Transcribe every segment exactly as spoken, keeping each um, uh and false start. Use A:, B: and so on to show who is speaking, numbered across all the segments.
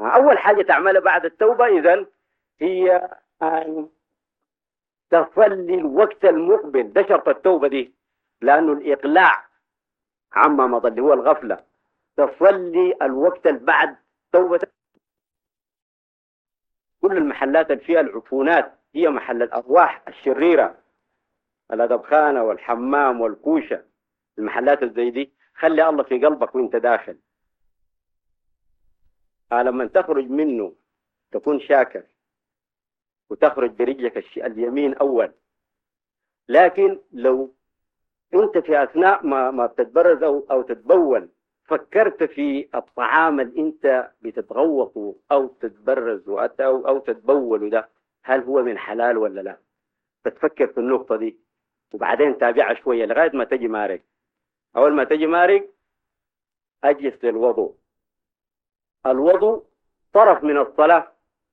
A: أول حاجة تعملها بعد التوبة إذن هي أن تصلي الوقت المقبل. ده شرط التوبة دي، لأنه الإقلاع عما مضى اللي هو الغفلة. تصلي الوقت اللي بعد توبة. كل المحلات اللي فيها العفونات هي محل الأرواح الشريرة، الأدبخانة والحمام والكوشة، المحلات الزي دي خلي الله في قلبك وانت داخل. لما تخرج منه تكون شاكر وتخرج برجلك اليمين أول. لكن لو انت في أثناء ما ما بتتبرز أو, أو تتبول فكرت في الطعام اللي انت بتتغوطه أو تتبرز أو, أو تتبول، ده هل هو من حلال ولا لا؟ بتفكر في النقطة دي وبعدين تابعها شوية لغاية ما تجي مارق. أول ما تجي مارق أجلس للوضوء. الوضوء طرف من الصلاة.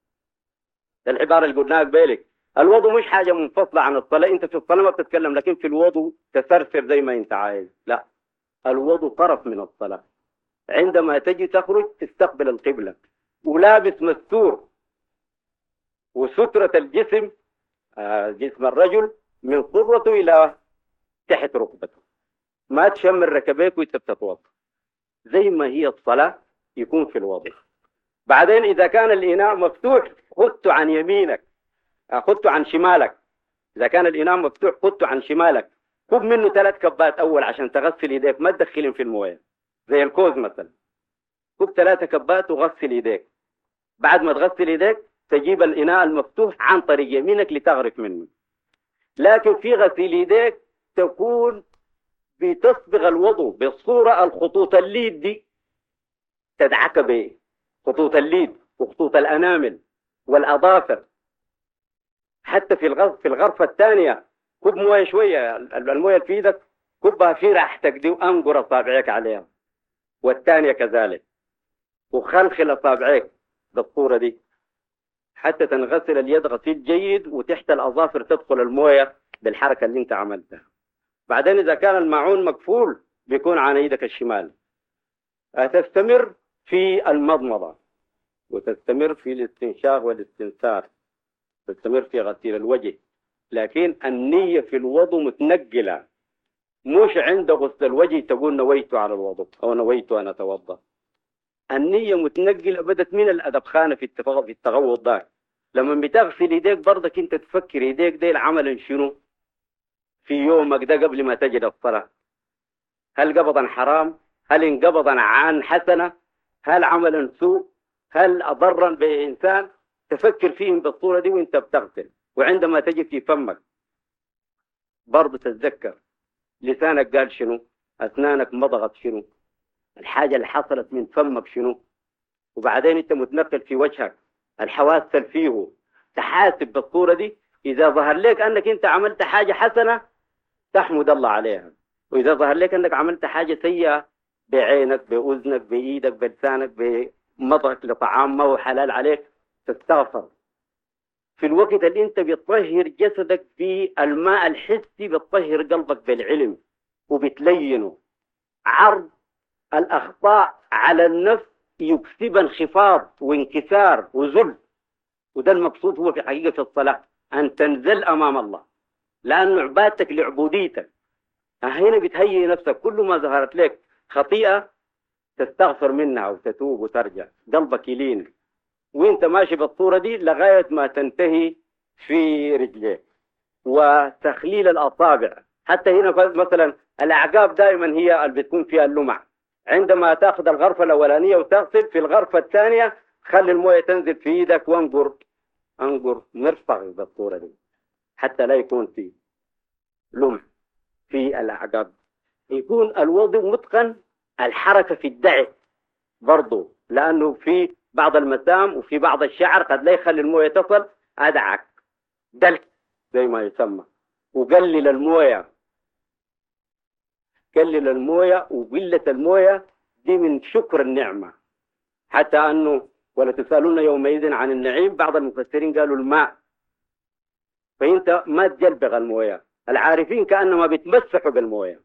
A: العبارة اللي قلناها قبالك، الوضوء مش حاجة منفصلة عن الصلاة. انت في الصلاة ما بتتكلم، لكن في الوضوء تسرسر زي ما انت عايز. لا، الوضوء طرف من الصلاة. عندما تجي تخرج تستقبل القبلة ولابس مستور، وسترة الجسم آه جسم الرجل من صرته إلى تحت ركبته، ما تشمل ركبيك وانت بتتوضا. زي ما هي الصلاة يكون في الوضوء. بعدين إذا كان الإناء مفتوح خذته عن يمينك، خذته عن شمالك. إذا كان الإناء مفتوح خذته عن شمالك، خذ منه ثلاث كبات أول عشان تغسل يديك، ما تدخلهم في المويه زي الكوز مثلا. خذ ثلاثة كبات وغسل يديك. بعد ما تغسل يديك تجيب الإناء المفتوح عن طريق يمينك لتغرف منه. لكن في غسيل يديك تكون بتصبغ الوضوء بالصورة الخطوط الليد دي تدعك به، خطوط الليد وخطوط الأنامل والأظافر. حتى في الغرف في الغرفة الثانية كب مويه شوية، المويه اللي في ايدك كبها في راحتك دي وانقر اصابعك عليها، والثانية كذلك، وخلخل اصابعك بالصورة دي حتى تنغسل اليد غسيل جيد، وتحت الأظافر تدخل المويه بالحركة اللي انت عملتها. بعدين إذا كان الماعون مقفول بيكون عن ايدك الشمال. تستمر في المضمضة وتستمر في الاستنشاق والاستنثار، تستمر في غسيل الوجه. لكن النية في الوضوء متنقلة، مش عند غسل الوجه تقول نويت على الوضوء أو نويت أن أتوضأ. النية متنقلة بدت من الأدبخانة في في التغوط ده. لما بتغسل يديك برضك انت تفكر يديك دي العمل شنو في يومك ده قبل ما تجد الصلاة. هل قبضا حرام؟ هل انقبضا عن حسنة؟ هل عملا سوء؟ هل أضرا بإنسان؟ تفكر فيهم بالصورة دي وانت بتغسل. وعندما تجي في فمك برضه تتذكر لسانك قال شنو، أسنانك مضغت شنو، الحاجة اللي حصلت من فمك شنو. وبعدين انت متنقل في وجهك، الحواس فيه، تحاسب بالصورة دي. إذا ظهر لك أنك انت عملت حاجة حسنة تحمد الله عليها، وإذا ظهر لك أنك عملت حاجة سيئة بعينك بأذنك بإيدك بلسانك بمضغك لطعام ما هو حلال عليك تستغفر. في الوقت اللي انت بتطهر جسدك بالماء الحسي بتطهر قلبك بالعلم وبتلينه. عرض الأخطاء على النفس يكسب انخفاض وانكسار وذل، وده المقصود هو في حقيقة الصلاة، أن تنزل أمام الله، لأن عبادتك لعبوديتك. هنا بتهيئ نفسك، كل ما ظهرت لك خطيئة تستغفر منها وتتوب وترجع، قلبك يلين وانت ماشي بالصورة دي لغاية ما تنتهي في رجليك. وتخليل الأصابع، حتى هنا مثلا الأعقاب دائما هي اللي بتكون فيها اللمع. عندما تأخذ الغرفة الأولانية وتغسل، في الغرفة الثانية خلي الموية تنزل في إيدك وانقر انقر مرفق بالصورة دي حتى لا يكون في لمع في الأعقاب. يكون الوضوء متقن، الحركة في الدعي برضو، لأنه في بعض المسام وفي بعض الشعر قد لا يخلي الموية تصل، أدعك دلك زي ما يسمى. وقلل الموية، قلل الموية، وقلة الموية دي من شكر النعمة. حتى أنه ولا تسألون يومئذ عن النعيم، بعض المفسرين قالوا الماء، فأنت ما تجلبغ الموية. العارفين كأنما بيتمسحوا بالموية.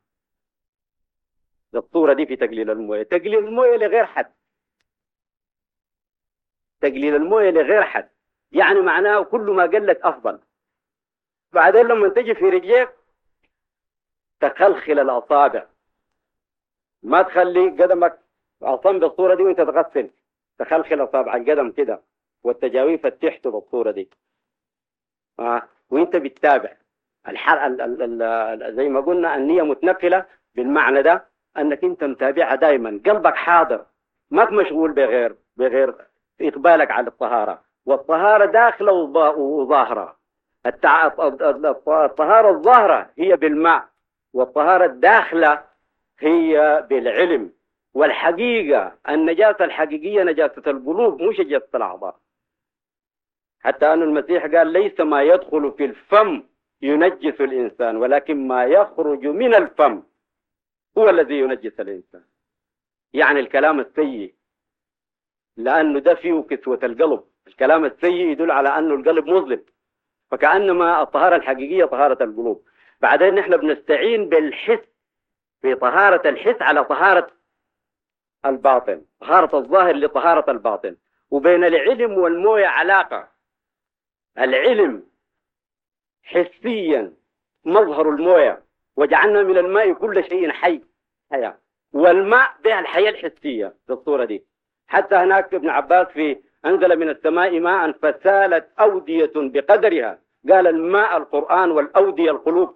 A: الصورة دي في تقليل الموية، تقليل الموية لغير حد. تقليل المويه لغير حد، يعني معناه كل ما قلت افضل. بعدين لما تجي في رجليك تخلخل الاصابع، ما تخلي قدمك عصام بالصوره دي وانت تغسل، تخلخل اصابع القدم كده والتجاويف تحت بالصوره دي. آه. وانت بتتابع الحر ال ال ال ال زي ما قلنا النية متنقلة بالمعنى ده، انك انت متابعها دائما، قلبك حاضر، ماك مشغول بغير بغير اقبالك على الطهارة. والطهارة داخلة وظاهرة. التع... الطهارة الظاهرة هي بالماء، والطهارة الداخلة هي بالعلم. والحقيقة النجاسة الحقيقية نجاسة القلوب مش نجاسة الأعضاء. حتى أن المسيح قال ليس ما يدخل في الفم ينجس الإنسان، ولكن ما يخرج من الفم هو الذي ينجس الإنسان. يعني الكلام السيء، لأنه ده فيه كسوة القلب. الكلام السيء يدل على أنه القلب مظلم، فكأنما الطهارة الحقيقية طهارة القلوب. بعدين نحن بنستعين بالحس في طهارة الحس على طهارة الباطن، طهارة الظاهر لطهارة الباطن. وبين العلم والموية علاقة. العلم حسيا مظهر الموية، وجعلنا من الماء كل شيء حي حياة، والماء ده الحياة الحسية في الصورة دي. حتى هناك ابن عباس في أنزل من السماء ماء فسالت أودية بقدرها، قال الماء القرآن والأودية القلوب.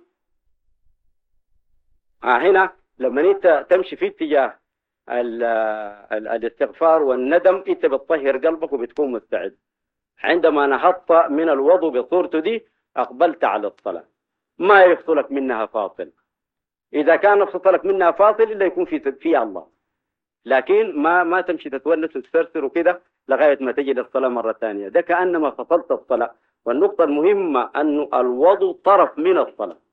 A: آه هنا لما انت تمشي في اتجاه الاستغفار والندم انت بتطهر قلبك وبتكون مستعد. عندما نهضت من الوضوء بصورته دي أقبلت على الصلاة، ما يفصلك منها فاصل. إذا كان يفصلك منها فاصل إلا يكون في فيها الله، لكن ما ما تمشي تتونس وتسرسر وكده لغاية ما تجي للصلاة مرة ثانية. ده كأنما فصلت الصلاة. والنقطة المهمة أن الوضوء طرف من الصلاة.